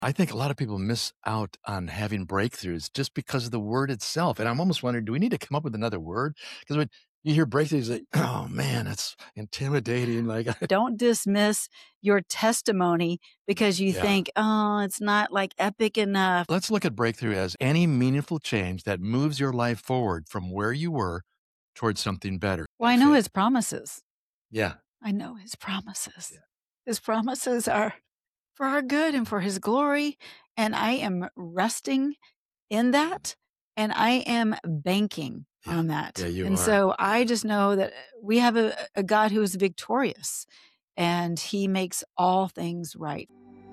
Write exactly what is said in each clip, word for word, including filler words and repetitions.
I think a lot of people miss out on having breakthroughs just because of the word itself. And I'm almost wondering, do we need to come up with another word? Because when you hear breakthroughs, like, oh man, that's intimidating. Like, Don't dismiss your testimony because you Yeah. think, oh, it's not like epic enough. let's look at breakthrough as any meaningful change that moves your life forward from where you were towards something better. Well, I Like know faith. his promises. Yeah. I know his promises. Yeah. His promises are for our good and for his glory. And I am resting in that. And I am banking Yeah. on that. Yeah, you and are. so I just know that we have a, a God who is victorious and he makes all things right.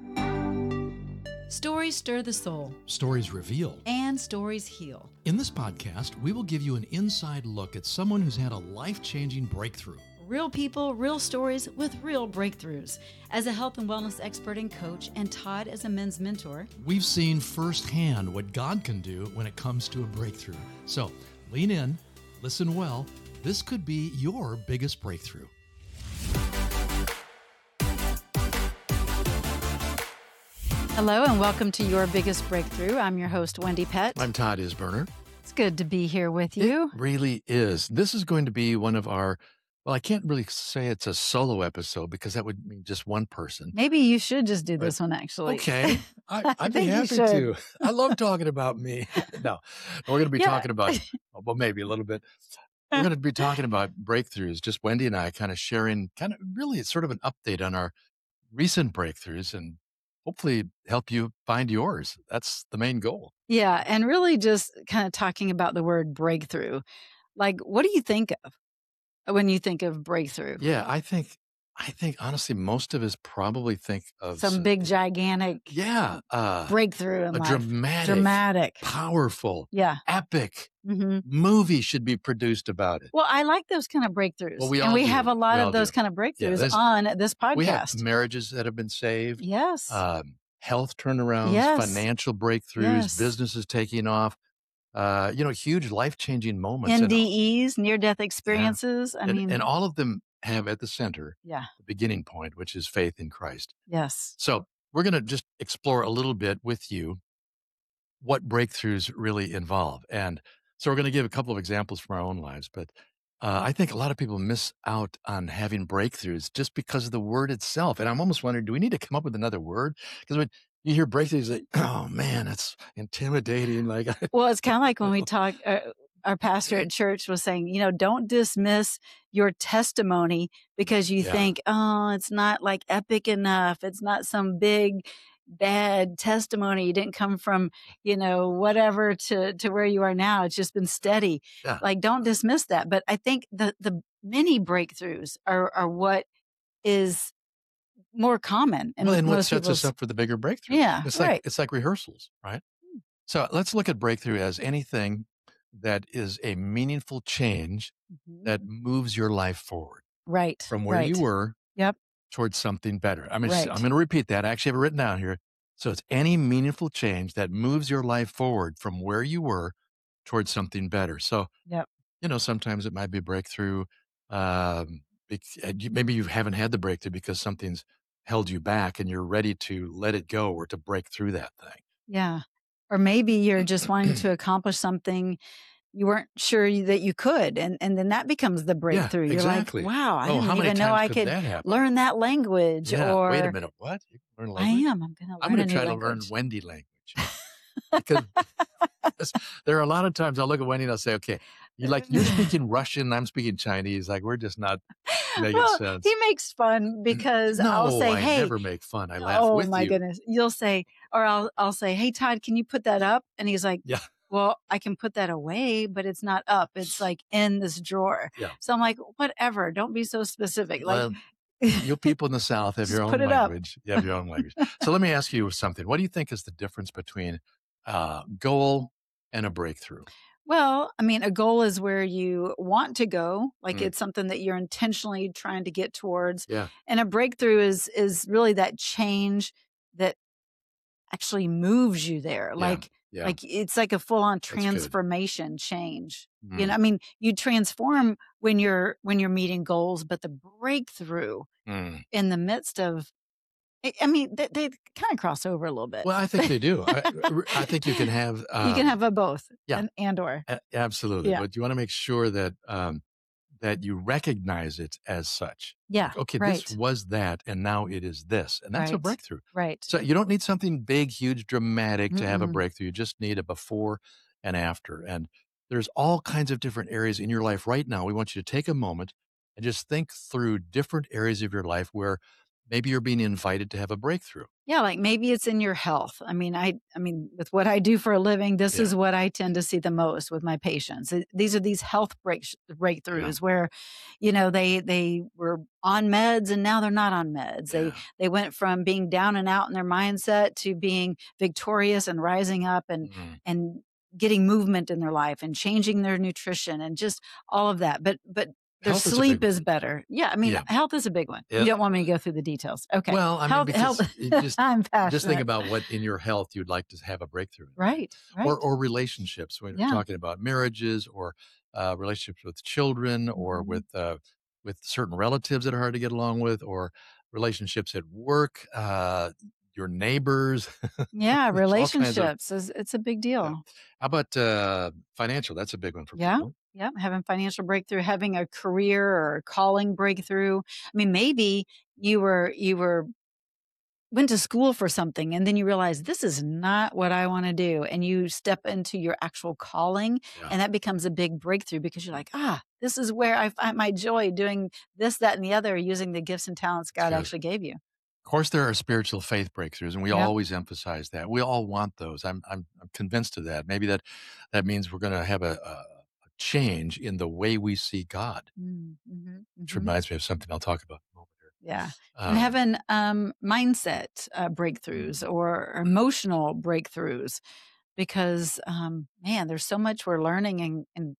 Stories stir the soul, Stories reveal. and stories heal. In this podcast, we will give you an inside look at someone who's had a life-changing breakthrough. Real people, real stories with real breakthroughs. As a health and wellness expert and coach, and Todd as a men's mentor, We've seen firsthand what God can do when it comes to a breakthrough. So lean in, listen well. This could be your biggest breakthrough. Hello and welcome to Your Biggest Breakthrough. I'm your host, Wendy Pett. I'm Todd Isberner. It's good to be here with you. It really is. This is going to be one of our, well, I can't really say it's a solo episode because that would mean just one person. Maybe you should just do this one, actually. Okay. I, I'd be think you happy should. to. I love talking about me. no, we're going to be Yeah. talking about, well, maybe a little bit. We're going to be talking about breakthroughs, just Wendy and I kind of sharing kind of really it's sort of an update on our recent breakthroughs and hopefully help you find yours. That's the main goal. Yeah, and really just kind of talking about the word breakthrough. Like, what do you think of when you think of breakthrough? Yeah, I think, I think honestly, most of us probably think of Some big, gigantic yeah, uh, breakthrough in a life. dramatic, Dramatic. powerful, Yeah. epic hmm movie should be produced about it. Well, I like those kind of breakthroughs. Well, we and all we do. have a lot We all of those do. kind of breakthroughs there's- on this We have podcast. marriages that have been saved. Yes. um, health turnarounds, Yes. financial breakthroughs, Yes. businesses taking off, uh, you know, huge life-changing moments. N and, D Es, near-death experiences. I and, mean, and all of them have at the center yeah. the beginning point, which is faith in Christ. Yes. So we're going to just explore a little bit with you what breakthroughs really involve. And so we're going to give a couple of examples from our own lives, but uh, I think a lot of people miss out on having breakthroughs just because of the word itself. And I'm almost wondering, do we need to come up with another word? Because when you hear breakthroughs, like, oh man, that's intimidating. Like, Well, it's kind of like when we talk, uh, our pastor at church was saying, you know, don't dismiss your testimony because you Yeah. think, oh, it's not like epic enough. It's not some big, bad testimony. You didn't come from, you know, whatever to, to where you are now. It's just been steady. Yeah. Like, don't dismiss that. But I think the, the mini breakthroughs are, are what is more common. well, and what most sets us people's- up for the bigger breakthrough? Yeah, It's like, right. it's like rehearsals, right? So let's look at breakthrough as anything that is a meaningful change Mhm. that moves your life forward Right. from where right. you were Yep. towards something better. I'm, Right. I'm going to repeat that. I actually have it written down here. So it's any meaningful change that moves your life forward from where you were towards something better. So, Yep. you know, sometimes it might be a breakthrough. Um, bec- uh, you- maybe you haven't had the breakthrough because something's held you back and you're ready to let it go or to break through that thing. Yeah. Or maybe you're just wanting to accomplish something you weren't sure you- that you could. And, and then that becomes the breakthrough. You're exactly. like, wow, I Oh, how didn't many even know times I could could that happen? learn that language. Yeah. Or Wait a minute. What? You can learn I language? am. I'm going to learn I'm going a to new try to learn language. Wendy language. because because there are a lot of times I'll look at Wendy and I'll say, okay, you like you're speaking Russian, I'm speaking Chinese. Like we're just not making Well, sense. he makes fun because no, I'll say, I hey, never make fun. I laugh oh with my you. goodness. You'll say, or I'll, I'll say, hey, Todd, can you put that up? And he's like, Yeah. well, I can put that away, but it's not up. It's like in this drawer. Yeah. So I'm like, whatever. Don't be so specific. Like, Well, you people in the South have your Just own put it up. language. You have your own language. So let me ask you something. What do you think is the difference between uh, goal and a breakthrough? well, I mean, a goal is where you want to go, like Mm. it's something that you're intentionally trying to get towards. Yeah. And a breakthrough is is really that change that actually moves you there. Yeah. Like Yeah. like it's like a full on good. transformation change. You Mm. know, I mean, you transform when you're when you're meeting goals, but the breakthrough Mm. in the midst of I I mean, they, they kind of cross over a little bit. Well, I think they do. I, I think you can have, You can um, have a both, yeah, and, and or. a- absolutely. Yeah. But you want to make sure that um, that you recognize it as such. Yeah. Like, okay, Right. this was that, and now it is this, and that's a Right. breakthrough. Right. So you don't need something big, huge, dramatic to have a Mm-mm. breakthrough. You just need a before and after. And there's all kinds of different areas in your life right now. We want you to take a moment and just think through different areas of your life where maybe you're being invited to have a breakthrough. Yeah, like maybe it's in your health. I mean, I I mean, with what I do for a living, this Yeah. is what I tend to see the most with my patients. It- These are these health break, breakthroughs where, you know, they they were on meds and now they're not on meds. They Yeah. they went from being down and out in their mindset to being victorious and rising up and Mhm. and getting movement in their life and changing their nutrition and just all of that. But but their Health is a sleep big is one. better. Yeah, I mean, Yeah. health is a big one. Yeah. You don't want me to go through the details. Okay. Well, I mean, health, because health. you just I'm passionate. just think about what in your health you'd like to have a breakthrough in. Right, right. Or or relationships. When Yeah. we're talking about marriages or uh, relationships with children or Mhm. with uh, with certain relatives that are hard to get along with, or relationships at work, uh, your neighbors. Yeah, There's all kinds of relationships is it's a big yeah. deal. How about uh, financial? That's a big one for Yeah. people. Yeah, having financial breakthrough, having a career or a calling breakthrough. I mean, maybe you were you were went to school for something and then you realize this is not what I want to do, and you step into your actual calling, Yeah. and that becomes a big breakthrough because you're like, ah, this is where I find my joy, doing this, that, and the other, using the gifts and talents God Good. actually gave you. Of course, there are spiritual faith breakthroughs, and we Yep. always emphasize that. We all want those. I'm I'm, I'm convinced of that. Maybe that that means we're going to have a, a, a change in the way we see God, Mm, mhm, which mhm. reminds me of something I'll talk about in a moment here. Yeah. And Um, having um, mindset uh, breakthroughs mm, or emotional breakthroughs because, um, man, there's so much we're learning and, and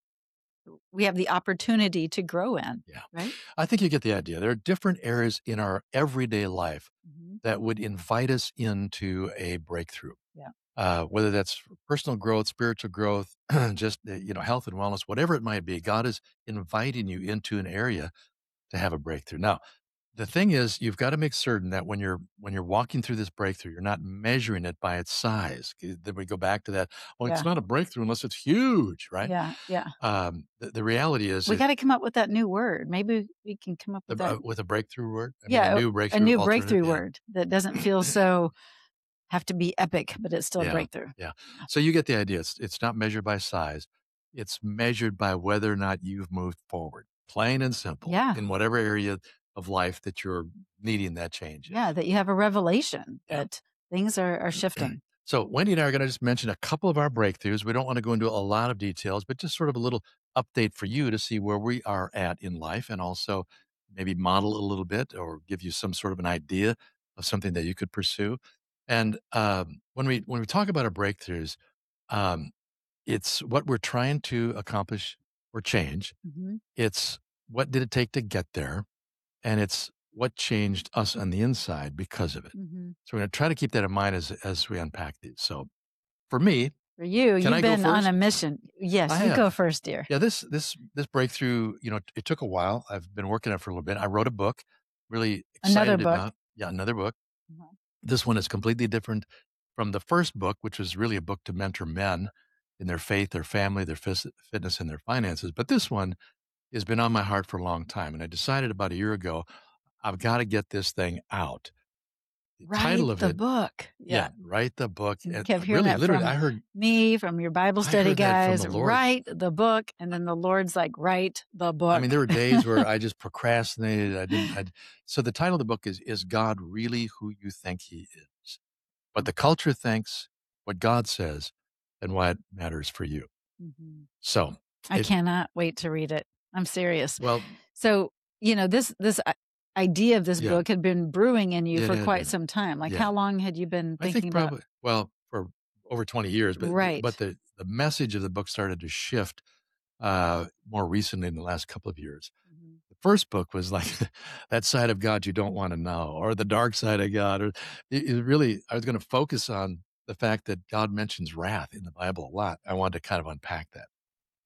we have the opportunity to grow in, yeah, right? I think you get the idea. There are different areas in our everyday life Mhm. that would invite us into a breakthrough. Yeah. Uh, whether that's personal growth, spiritual growth, just uh, you know, health and wellness, whatever it might be, God is inviting you into an area to have a breakthrough. Now, the thing is, you've got to make certain that when you're when you're walking through this breakthrough, you're not measuring it by its size. 'Cause then we go back to that. Well, it's Yeah. not a breakthrough unless it's huge, right? Yeah. Yeah. Um, the, the reality is, We is got to come up with that new word. Maybe we can come up the, with that. uh, with a breakthrough word. I mean, Yeah. a new A breakthrough. new alternative, breakthrough yeah. word that doesn't feel so have to be epic, but it's still a Yeah, breakthrough. yeah. So you get the idea. It's it's not measured by size. It's measured by whether or not you've moved forward, plain and simple, Yeah. in whatever area of life that you're needing that change in. Yeah. That you have a revelation Yeah. that things are, are shifting. So Wendy and I are going to just mention a couple of our breakthroughs. We don't want to go into a lot of details, but just sort of a little update for you to see where we are at in life, and also maybe model a little bit or give you some sort of an idea of something that you could pursue. And um, when we when we talk about our breakthroughs, um, it's what we're trying to accomplish or change. Mhm. It's what did it take to get there, and it's what changed us on the inside because of it. Mhm. So we're going to try to keep that in mind as as we unpack these. So for me, For you, Can you've I go been on first? a mission. Yes, I you have. go first, dear. yeah, this this this breakthrough, you know, it took a while. I've been working on it for a little bit. I wrote a book, really Another excited book. about. Yeah, another book. Mhm. This one is completely different from the first book, which was really a book to mentor men in their faith, their family, their fis- fitness, and their finances. But this one has been on my heart for a long time, and I decided about a year ago I've got to get this thing out. The Write title of the it, book. yeah, Yeah. write the book. You And kept hearing really, that literally, from I heard me, from your Bible I study heard that from guys. the Lord. Write the book. And then the Lord's like, write the book. I mean, there were days where I just procrastinated. I didn't. I, so the title of the book is "Is God Really Who You Think He Is?" What the culture thinks, what God says, and what matters for you. Mhm. So, I it, cannot wait to read it. I'm serious. well, So, you know, this this i- idea of this yeah, book had been brewing in you it for had quite been. some time. Like, Yeah, how long had you been I thinking think about? probably well for over twenty years, but Right. but the the message of the book started to shift uh, more recently in the last couple of years. Mhm. The first book was like that side of God you don't want to know, or the dark side of God, or it, it really. I was going to focus on the fact that God mentions wrath in the Bible a lot. I wanted to kind of unpack that.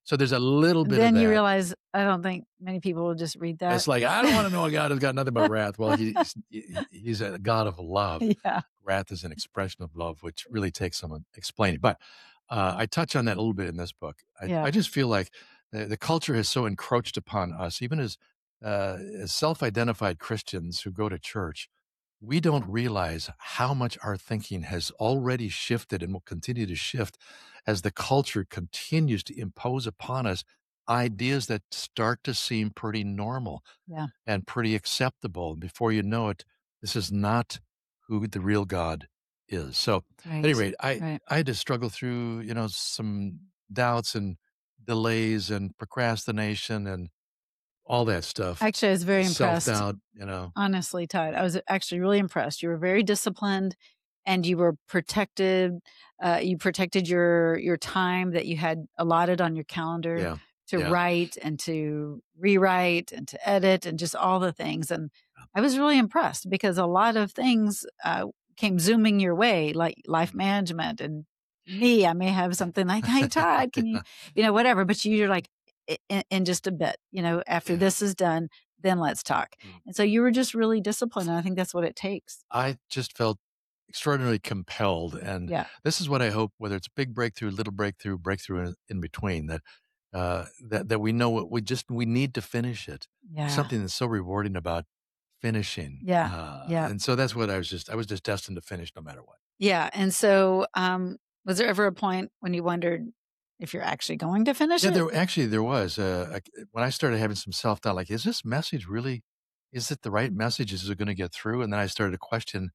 So there's a little bit of Then you that. realize, I don't think many people will just read that. It's like, I don't want to know a God who's got nothing but wrath. Well, he's, he- he's a God of love. Yeah. Wrath is an expression of love, which really takes some explaining. But uh, I touch on that a little bit in this book. I, Yeah. I just feel like the, the culture has so encroached upon us, even as, uh, as self-identified Christians who go to church. We don't realize how much our thinking has already shifted and will continue to shift as the culture continues to impose upon us ideas that start to seem pretty normal Yeah. and pretty acceptable. Before you know it, this is not who the real God is. So, Right. at any rate, I, Right. I had to struggle through, you know, some doubts and delays and procrastination and all that stuff. Actually, I was very impressed. Self-doubt, you know. Honestly, Todd, I was actually really impressed. You were very disciplined, and you were protected. Uh, you protected your your time that you had allotted on your calendar Yeah. to yeah. write and to rewrite and to edit and just all the things. And I was really impressed because a lot of things uh, came zooming your way, like life management and me. I may have something like, "Hey, Todd, can you, you know, whatever." But you're like, in, in just a bit, you know, after Yeah. this is done, then let's talk. Mm. And so you were just really disciplined. And I think that's what it takes. I just felt extraordinarily compelled. And Yeah. this is what I hope, whether it's big breakthrough, little breakthrough, breakthrough in, in between, that uh, that that we know what we just we need to finish it. Yeah. Something that's so rewarding about finishing. Yeah. Uh, Yeah. And so that's what I was just I was just destined to finish no matter what. Yeah. And so um, was there ever a point when you wondered if you're actually going to finish Yeah, it? there actually there was uh, a- when I started having some self doubt, like, is this message really? Is it the right message? Is it going to get through? And then I started to question,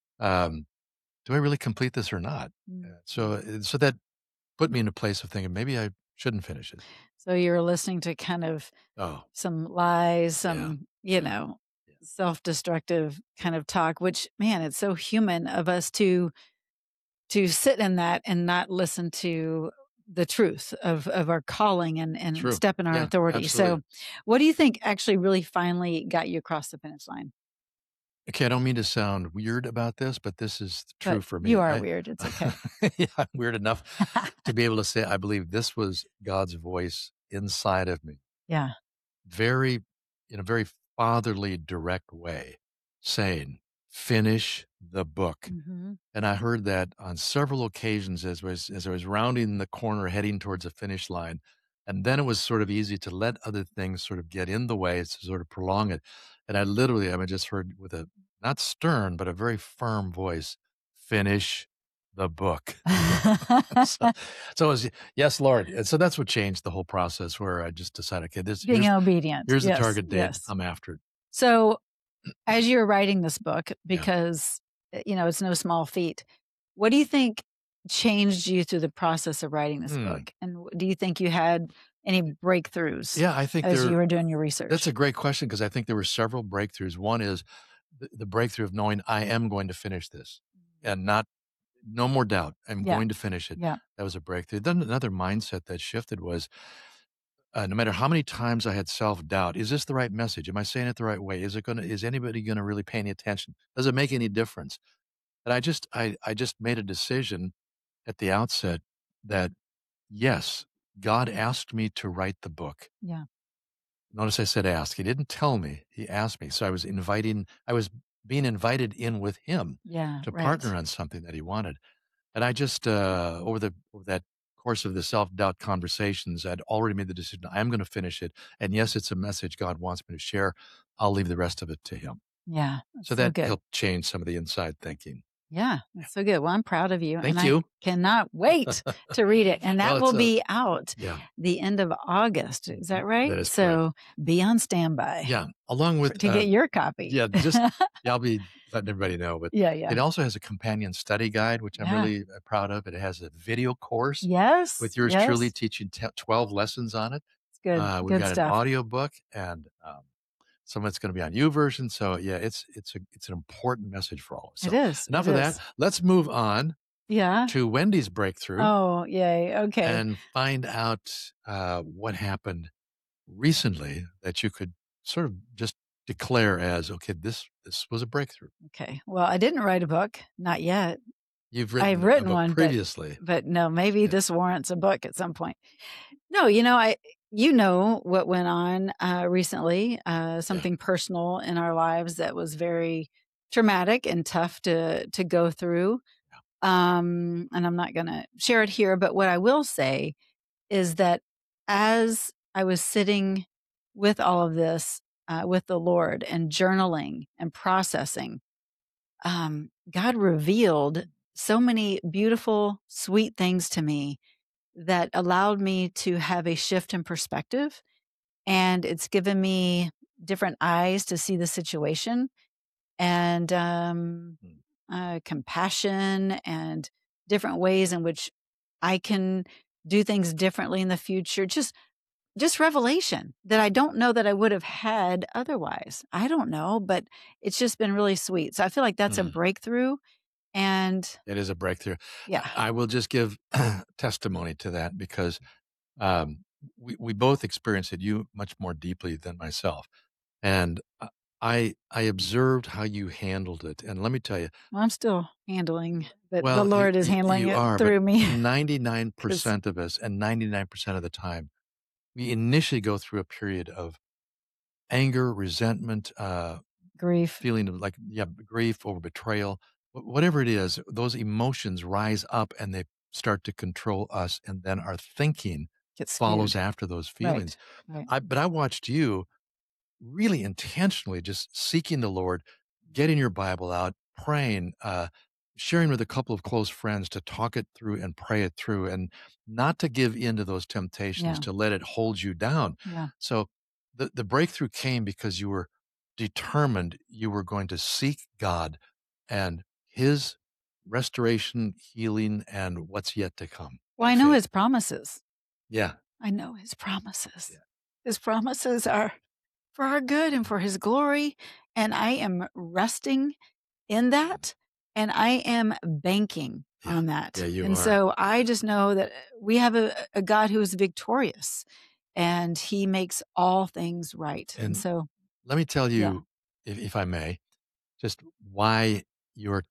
um, do I really complete this or not? Mm. Uh, So, uh, so that put me in a place of thinking maybe I shouldn't finish it. So you were listening to kind of Oh, some lies, some, you Yeah. know, Yeah. self-destructive kind of talk, which, man, it's so human of us to to sit in that and not listen to the truth of of our calling and and True. step in our Yeah, authority. absolutely. So what do you think actually really finally got you across the finish line? Okay, I don't mean to sound weird about this, but this is true But for me. you are I- weird. It's okay. yeah, I'm weird enough to be able to say I believe this was God's voice inside of me. Yeah. Very, in a very fatherly, direct way, saying, finish the book. Mhm. And I heard that on several occasions as was as I was rounding the corner heading towards the finish line. And then it was sort of easy to let other things sort of get in the way to sort of prolong it. And I literally, I mean, just heard with a not stern, but a very firm voice, finish the book. so, so it was, yes, Lord. And so that's what changed the whole process where I just decided, okay, this Being here's, obedient. here's Yes, the target date. yes. I'm after it. So as you're writing this book, because uh, you know it's no small feat, what do you think changed you through the process of writing this Hmm. book? And w- do you think you had any breakthroughs Yeah, I think as there, you were doing your research? that's a great question because I think there were several breakthroughs. One is the, the breakthrough of knowing I am going to finish this and not, no more doubt. I'm Yeah. going to finish it. Yeah. That was a breakthrough. Then another mindset that shifted was uh, no matter how many times I had self doubt, is this the right message? Am I saying it the right way? Is it going to, is anybody going to really pay any attention? Does it make any difference? And I just, I, I just made a decision at the outset that yes, God asked me to write the book. Yeah. Notice I said ask. He didn't tell me. He asked me. So I was inviting, I was being invited in with him Yeah. to right. partner on something that he wanted. And I just, uh, over the over that course of the self-doubt conversations, I'd already made the decision, I'm going to finish it. And yes, it's a message God wants me to share. I'll leave the rest of it to him. Yeah. That's So so that good. helped change some of the inside thinking. Yeah. That's so good. Well, I'm proud of you. Thank and you. I cannot wait to read it. And that Well, will it's a- be out Yeah. the end of August. Is that right? That is so be on standby Yeah. Along for- with, to uh, get your copy. yeah, just, yeah, I'll be letting everybody know, but yeah. Yeah. it also has a companion study guide, which I'm Yeah. really uh, proud of. It has a video course Yes. with yours yes. truly teaching te- twelve lessons on it. It's good. Uh, we've good got stuff. an audio book and um, some of it's going to be on YouVersion. So yeah, it's it's a it's an important message for all of us. It So is. enough it of is. that. Let's move on Yeah. to Wendy's breakthrough Oh, yay. Okay. and find out uh, what happened recently that you could sort of just declare as, okay, this this was a breakthrough. okay. Well, I didn't write a book, not yet, You've written, I've a written book one, but- previously. but no, maybe Yeah. this warrants a book at some point. No, you know, I you know what went on uh, recently, uh, Yeah. something personal in our lives that was very traumatic and tough to to go through. Um, and I'm not going to share it here, but what I will say is that as I was sitting with all of this, uh, with the Lord and journaling and processing, um, God revealed so many beautiful, sweet things to me that allowed me to have a shift in perspective. And it's given me different eyes to see the situation and um, Mm. uh, compassion and different ways in which I can do things differently in the future. Just just revelation that I don't know that I would have had otherwise. I don't know, but it's just been really sweet. So I feel like that's a Mm. breakthrough. And It is a breakthrough. yeah, I I will just give testimony to that because um, we we both experienced it. You much more deeply than myself, and uh, I I observed how you handled it. And let me tell you, well, I'm still handling, but the well, you Lord is you, handling you it are, but through me. ninety-nine 'Cause percent of us, and ninety-nine percent of the time, we initially go through a period of anger, resentment, uh, grief feeling of like, yeah, grief or betrayal, wh- whatever it is, those emotions rise up and they start to control us. And then our thinking gets follows skewed. after those feelings. Right. Right. I, but I watched you really intentionally just seeking the Lord, getting your Bible out, praying, uh, sharing with a couple of close friends to talk it through and pray it through and not to give in to those temptations, Yeah. to let it hold you down. Yeah. So the, the breakthrough came because you were determined you were going to seek God and his restoration, healing, and what's yet to come Well, by I know faith. his promises. Yeah. I know his promises. Yeah. His promises are for our good and for his glory. And I am resting in that. And I am banking Yeah. on that. Yeah, you and are. so I just know that we have a, a God who is victorious and he makes all things right. And And so, let me tell yeah, you, if, if I may, just why you're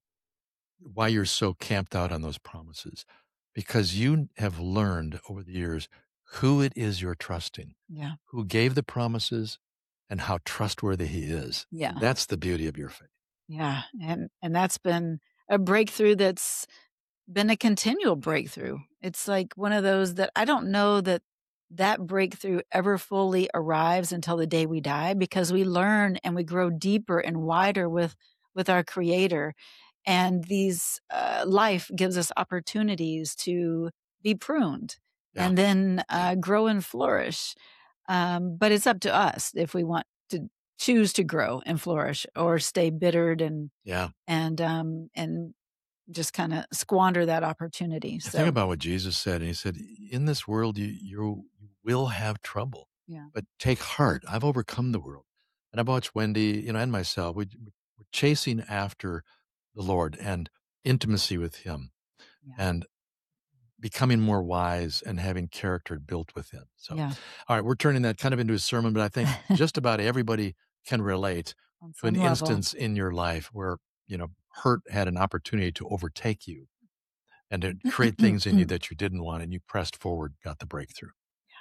why you're so camped out on those promises, because you have learned over the years who it is you're trusting, yeah, who gave the promises, and how trustworthy he is. yeah, That's the beauty of your faith. yeah. And, and that's been a breakthrough that's been a continual breakthrough. It's like one of those that I don't know that that breakthrough ever fully arrives until the day we die because we learn and we grow deeper and wider with with our creator and these uh, life gives us opportunities to be pruned Yeah. and then uh, grow and flourish, um, but it's up to us if we want to choose to grow and flourish or stay bittered and Yeah. and um and just kind of squander that opportunity. I think So, about what Jesus said, and he said, in this world, you, you will have trouble, yeah, but take heart. I've overcome the world. And I've watched Wendy, you know, and myself, we, we're chasing after the Lord and intimacy with him yeah, and becoming more wise and having character built within. So, yeah, all right, we're turning that kind of into a sermon, but I think just about everybody can relate on to an some level. instance in your life where, you know, hurt had an opportunity to overtake you and to create things in you that you didn't want, and you pressed forward, got the breakthrough.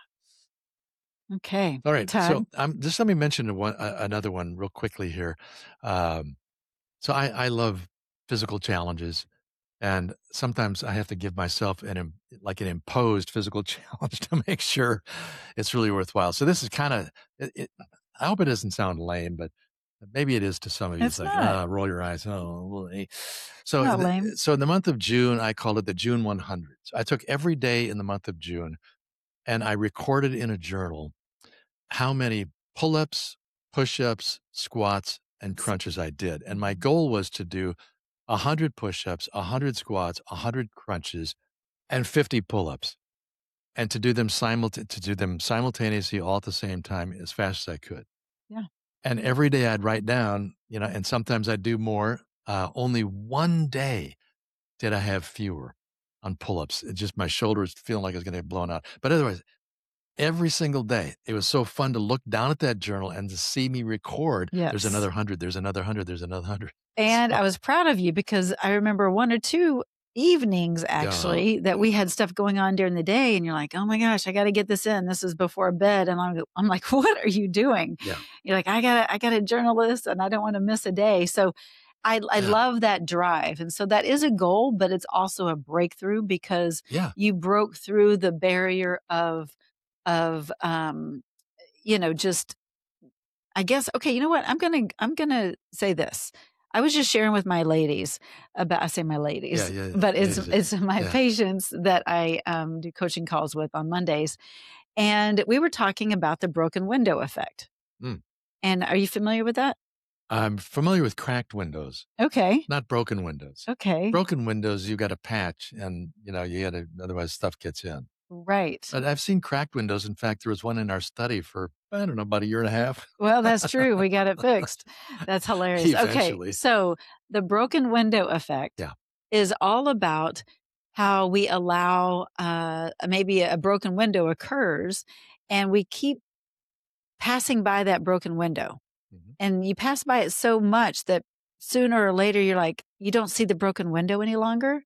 Okay, All right, Todd. so um, just let me mention one, uh, another one real quickly here. Um, so I, I love physical challenges, and sometimes I have to give myself an im- like an imposed physical challenge to make sure it's really worthwhile. So this is kind of, it, it, I hope it doesn't sound lame, but maybe it is to some of you. It's It's like, not. ah, roll your eyes. Oh, well, eh. so Not the- lame. so in the month of June, I called it the June one hundred. I took every day in the month of June, and I recorded in a journal how many pull-ups, push-ups, squats, and crunches I did. And my goal was to do one hundred push-ups, one hundred squats, one hundred crunches, and fifty pull-ups, and to do them simulta- to do them simultaneously all at the same time as fast as I could. Yeah. And every day I'd write down, you know, and sometimes I'd do more. Uh, only one day did I have fewer on pull-ups. It just my shoulders feeling like it was going to get blown out. But otherwise, every single day, it was so fun to look down at that journal and to see me record. There's Yes. another hundred. There's another hundred. There's another hundred. And So- I was proud of you because I remember one or two evenings, Yeah. actually, that we had stuff going on during the day, and you're like, oh my gosh, I got to get this in. This is before bed. And I'm, I'm like, what are you doing? Yeah. You're like, I gotta, I gotta journal this, and I don't want to miss a day. So I, I Yeah. love that drive. And so that is a goal, but it's also a breakthrough because Yeah. you broke through the barrier of, of, um, you know, just, I guess, okay, you know what? I'm going to, I'm going to say this. I was just sharing with my ladies about, I say my ladies, Yeah, yeah, but it's, ladies, it's my yeah. patients that I um, do coaching calls with on Mondays. And we were talking about the broken window effect. Mm. And are you familiar with that? I'm familiar with cracked windows, Okay. not broken windows. Okay. Broken windows, you got a patch, and you know you got to, otherwise stuff gets in. Right. But I've seen cracked windows. In fact, there was one in our study for I don't know about a year and a half. Well, that's true. We got it fixed. That's hilarious. Eventually. Okay. So the broken window effect Yeah. is all about how we allow uh, maybe a broken window occurs, and we keep passing by that broken window. Mhm. And you pass by it so much that sooner or later you're like, you don't see the broken window any longer.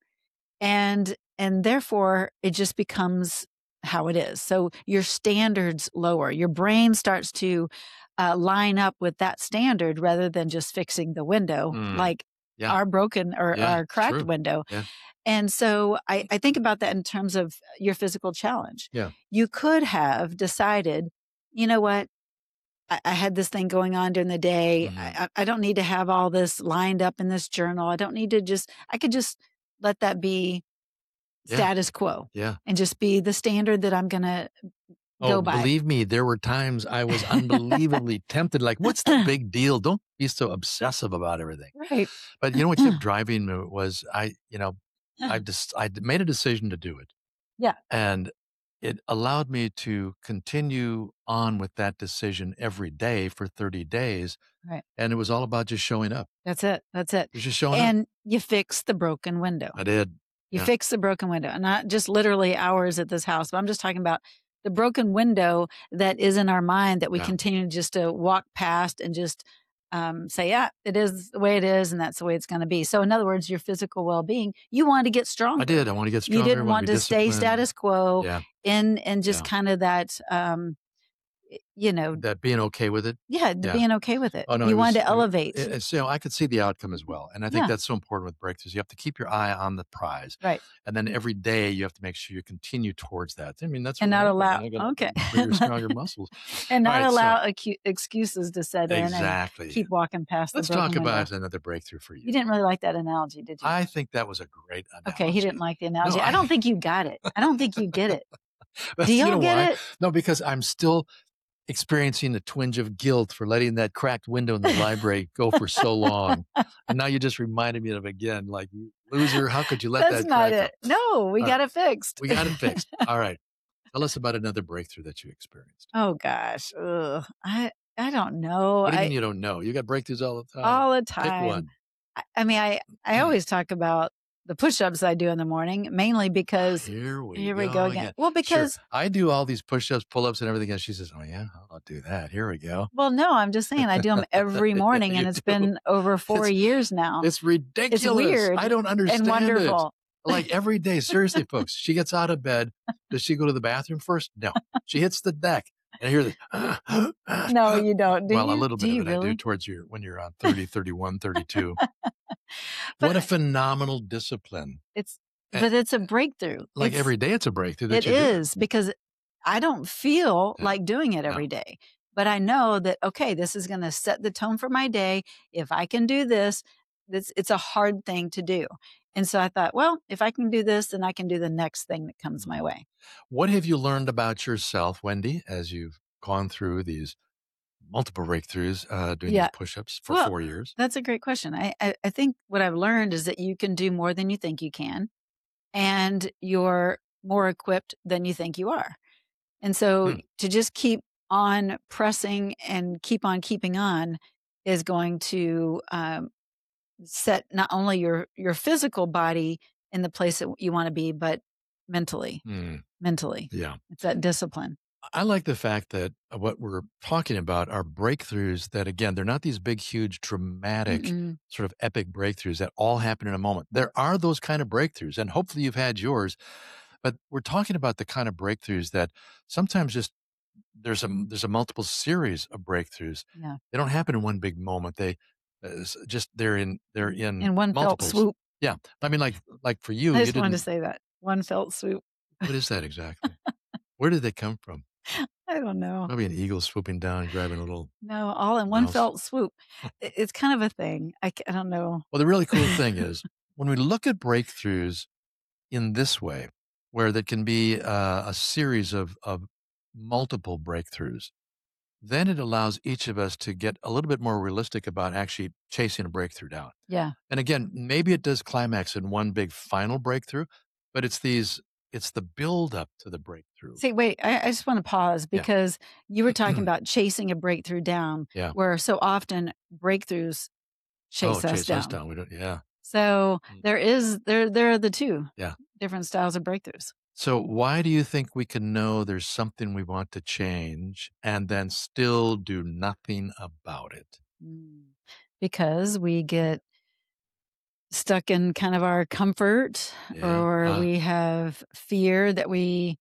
And and therefore it just becomes how it is. So your standards lower. Your brain starts to uh, line up with that standard rather than just fixing the window, Mm. like Yeah. our broken or Yeah, our cracked true. window. Yeah. And so I, I think about that in terms of your physical challenge. Yeah. You could have decided, you know what? I, I had this thing going on during the day. Mhm. I, I don't need to have all this lined up in this journal. I don't need to just, I could just let that be Yeah. status quo Yeah. and just be the standard that I'm going to go Oh, by. believe me, there were times I was unbelievably tempted. Like, what's the big deal? Don't be so obsessive about everything. Right. But you know what kept driving me was I, you know, I just I made a decision to do it. Yeah. And it allowed me to continue on with that decision every day for thirty days. Right. And it was all about just showing up. That's it. That's it. It was just showing up. And you fix the broken window. I did. You Yeah. fix the broken window, and not just literally hours at this house, but I'm just talking about the broken window that is in our mind that we Yeah. continue just to walk past and just um, say, yeah, it is the way it is, and that's the way it's going to be. So in other words, your physical well-being, you want to get stronger. I did. I want to get stronger. You didn't I want be to stay disciplined. status quo Yeah. in and just Yeah. kind of that, um, you know, That being okay with it. yeah, Yeah. being okay with it. Oh, no, you it wanted was- to elevate. It, it's, you know, I could see the outcome as well. And I think Yeah. that's so important with breakthroughs. You have to keep your eye on the prize. Right. And then every day you have to make sure you continue towards that. I mean, that's And what not happened. allow- I gotta okay. bigger, stronger muscles. And not All right, so- allow acu- excuses to set in and Exactly. keep walking past Let's the broken talk window. about another breakthrough for you. You didn't really like that analogy, did you? I think that was a great analogy. Okay, he didn't like the analogy. No, I I- don't think you got it. I don't think you get it. But Do you y'all know get why? it? No, because I'm still experiencing a twinge of guilt for letting that cracked window in the library go for so long. And now you just reminded me of it again. Like, you loser, how could you let That's that not crack it. No, we All got it fixed. We got it fixed. All right. Tell us about another breakthrough that you experienced. Oh gosh, Ugh. I I don't know. What do you I, mean you don't know? You got breakthroughs all the time. all the Pick time. one. I, I mean, I I Hmm. always talk about the push-ups I do in the morning, mainly because Here we here go, we go again. Well, Sure. because I do all these push-ups, pull-ups, and everything. And she says, "Oh yeah, I'll do that. Here we go." well, no, I'm just saying I do them every morning, and You it's do. been over four It's- years now, It's ridiculous. weird I don't understand and wonderful. it. Like every day, seriously, folks. She gets out of bed. Does she go to the bathroom first? No. She hits the deck, and I hear the. No, you don't. Do well, you? a little do bit you of it I really? do towards your when you're on thirty, thirty-one, thirty-two. But What a phenomenal discipline. It's Eh, but it's a breakthrough. Like It's- every day, it's a breakthrough. That It you do is because I don't feel Yeah. like doing it No. every day. But I know that, okay, this is going to set the tone for my day. If I can do this, it's, it's a hard thing to do. And so I thought, well, if I can do this, then I can do the next thing that comes my way. What have you learned about yourself, Wendy, as you've gone through these multiple breakthroughs uh, doing Yeah. these push-ups for Well, four years? That's a great question. I, I, I think what I've learned is that you can do more than you think you can, and you're more equipped than you think you are. And so Hmm. to just keep on pressing and keep on keeping on is going to um, set not only your your physical body in the place that you want to be, but mentally, Hmm. mentally. Yeah. It's that discipline. I like the fact that uh, what we're talking about are breakthroughs that, again, they're not these big, huge, dramatic, Mm-mm. sort of epic breakthroughs that all happen in a moment. There are those kind of breakthroughs, and hopefully you've had yours. But we're talking about the kind of breakthroughs that sometimes just there's a there's a multiple series of breakthroughs. Yeah. They don't happen in one big moment. They uh, s- just they're in they're in In one felt multiples. swoop. Yeah, I mean, like like for you, I you just wanted to didn't. say that. One felt swoop. What is that exactly? Where did they come from? I don't know. Probably an eagle swooping down and grabbing a little No, all in one mouse. felt swoop. I- It's kind of a thing. I, c- I don't know. Well, the really cool thing is when we look at breakthroughs in this way, where there can be uh, a series of, of multiple breakthroughs, then it allows each of us to get a little bit more realistic about actually chasing a breakthrough down. Yeah. And again, maybe it does climax in one big final breakthrough, but it's these, it's the build up to the breakthrough. See, wait, I, I just want to pause Yeah. because you were talking about chasing a breakthrough down, Yeah. where so often breakthroughs chase oh, us chase down. us down. We don't, yeah. So Mm. there is there there are the two Yeah. different styles of breakthroughs. So why do you think we can know there's something we want to change and then still do nothing about it? Mm. Because we get stuck in kind of our comfort, Yeah. or Ah. we have fear that we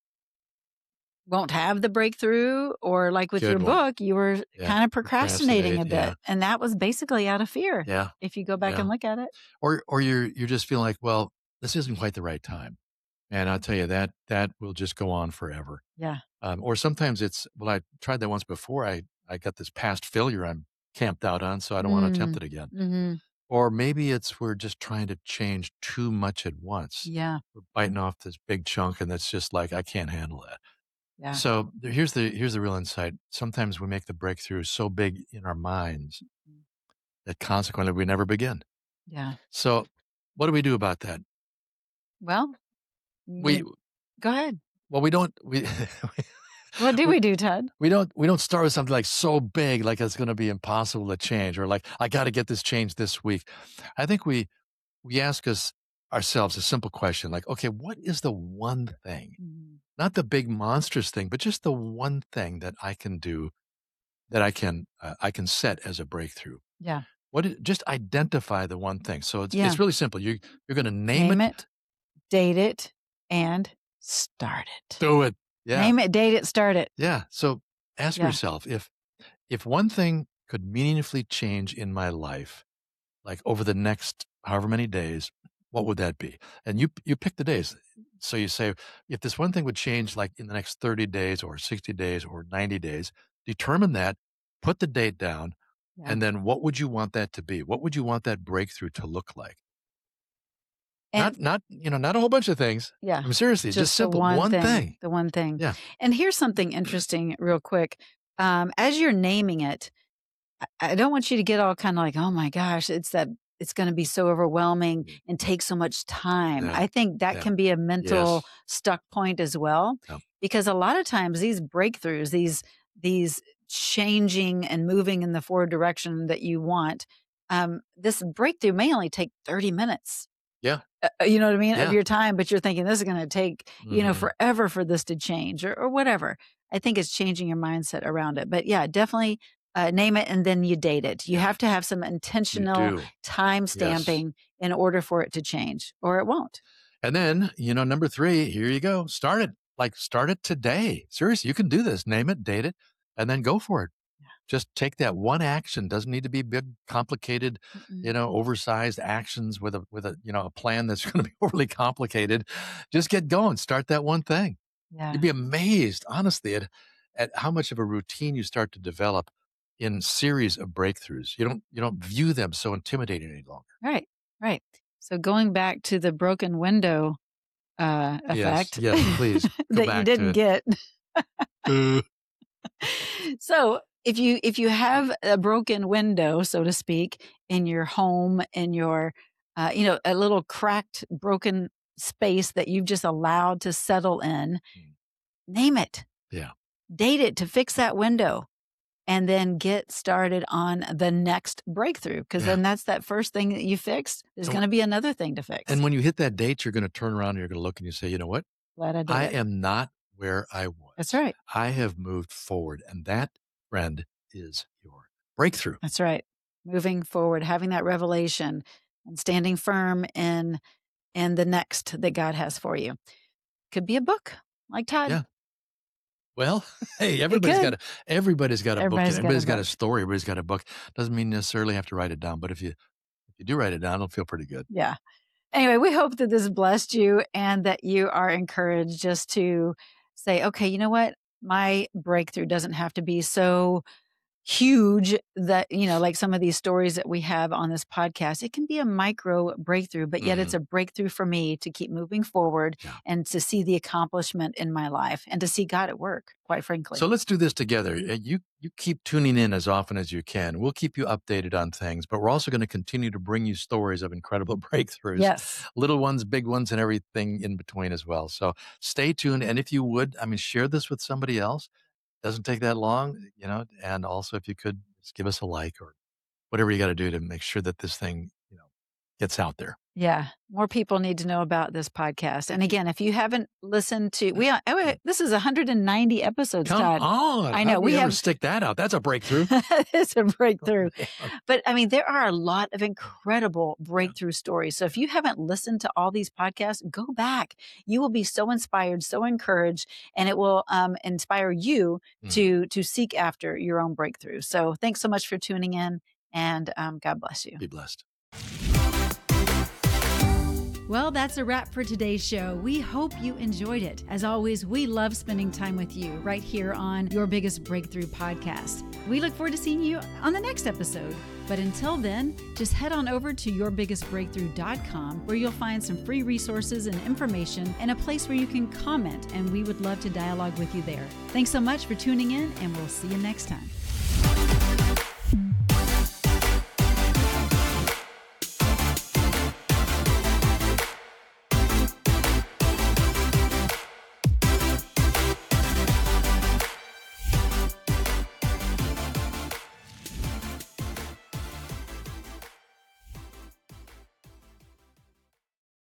won't have the breakthrough, or like with your Good one. book, you were Yeah. kind of procrastinating a bit, Procrastinate, yeah. and that was basically out of fear. Yeah. If you go back Yeah. and look at it, Or or you're you're just feeling like, well, this isn't quite the right time. And I'll tell you that that will just go on forever. yeah, Um, or sometimes it's, well, I tried that once before. I, I got this past failure I'm camped out on, so I don't want to attempt Mm. it again. hmm Or maybe it's we're just trying to change too much at once. yeah, We're biting off this big chunk, and that's just like, I can't handle that. yeah, So there- here's the here's the real insight. Sometimes we make the breakthrough so big in our minds that consequently we never begin. yeah. So what do we do about that? Well, We you- go ahead. well we don't we What do we, we do, Ted? we don't we don't start with something like so big, like it's going to be impossible to change, or like I got to get this changed this week. I think we we ask us ourselves a simple question like, okay, what is the one thing, Mhm. not the big monstrous thing, but just the one thing that I can do, that I can uh, I can set as a breakthrough. Yeah, What is, just identify the one thing. So it's Yeah. it's really simple. You you're going to name, name it, it, date it, and start it. do it. Yeah. Name it, date it, start it. Yeah. So ask Yeah. yourself if if one thing could meaningfully change in my life, like over the next however many days, what would that be? And you you pick the days. So you say, if this one thing would change like in the next thirty days or sixty days or ninety days, determine that, put the date down, Yeah. and then what would you want that to be? What would you want that breakthrough to look like? And not not you know, not a whole bunch of things. yeah, I mean, seriously, just, just the simple one, one thing, thing. The one thing. Yeah. And here's something interesting, real quick. Um, as you're naming it, I, I don't want you to get all kind of like, oh my gosh, it's that it's going to be so overwhelming and take so much time. Yeah. I think that Yeah. can be a mental Yes. stuck point as well, Yeah. because a lot of times these breakthroughs, these these changing and moving in the forward direction that you want, um, this breakthrough may only take thirty minutes. Yeah. Uh, you know what I mean, Yeah. of your time, but you're thinking this is going to take, you know, Mhm. forever for this to change, or, or whatever. I think it's changing your mindset around it. But yeah, definitely uh, name it and then you date it. You Yeah. have to have some You intentional do. time stamping in order for it to change, or it won't. And then, you know, number three, here you go. Start it. Like, start it today. Seriously, you can do this. Name it, date it, and then go for it. Just take that one action. Doesn't need to be big, complicated, Mm-mm. you know, oversized actions with a with a you know a plan that's going to be overly complicated. Just get going. Start that one thing. Yeah. You'd be amazed, honestly, at at how much of a routine you start to develop in series of breakthroughs. You don't you don't view them so intimidating any longer. Right. Right. So going back to the broken window uh, effect Yes, yes, please go that you back to didn't it. get. Uh, So if you if you have a broken window, so to speak, in your home, in your uh, you know, a little cracked, broken space that you've just allowed to settle in, Mm. name it. Yeah. Date it to fix that window, and then get started on the next breakthrough. Because Yeah. then that's that first thing that you fixed. There's And- going to be another thing to fix. And when you hit that date, you're going to turn around and you're going to look and you say, you know what? Glad I did I it. am not where I was. That's right. I have moved forward. And that, friend, is your breakthrough. That's right. Moving forward, having that revelation and standing firm in, in the next that God has for you. Could be a book like Todd. Yeah. Well, hey, everybody's could. got a, everybody's got a Everybody's book. got a Everybody's got a book. story. Everybody's got a book. Doesn't mean necessarily have to write it down, but if you if you do write it down, it'll feel pretty good. Yeah. Anyway, we hope that this blessed you and that you are encouraged just to say, okay, you know what? My breakthrough doesn't have to be so huge that, you know, like some of these stories that we have on this podcast. It can be a micro breakthrough, but yet Mhm. it's a breakthrough for me to keep moving forward Yeah. and to see the accomplishment in my life and to see God at work, quite frankly. So let's do this together. Uh, You you keep tuning in as often as you can. We'll keep you updated on things, but we're also going to continue to bring you stories of incredible breakthroughs. Yes. Little ones, big ones, and everything in between as well. So stay tuned. And if you would, I mean, share this with somebody else. Doesn't take that long, you know, and also if you could just give us a like or whatever you got to do to make sure that this thing, you know, gets out there. Yeah, more people need to know about this podcast. And again, if you haven't listened to, we are, oh, this is one hundred ninety episodes, Come Todd. on. I How know, do we we ever have- stick that out. That's a breakthrough. It's a breakthrough. Man. But I mean, there are a lot of incredible breakthrough stories. So if you haven't listened to all these podcasts, go back. You will be so inspired, so encouraged, and it will um, inspire you Mhm. to to seek after your own breakthrough. So thanks so much for tuning in, and um, God bless you. Be blessed. Well, that's a wrap for today's show. We hope you enjoyed it. As always, we love spending time with you right here on Your Biggest Breakthrough podcast. We look forward to seeing you on the next episode. But until then, just head on over to your biggest breakthrough dot com where you'll find some free resources and information and a place where you can comment, and we would love to dialogue with you there. Thanks so much for tuning in, and we'll see you next time.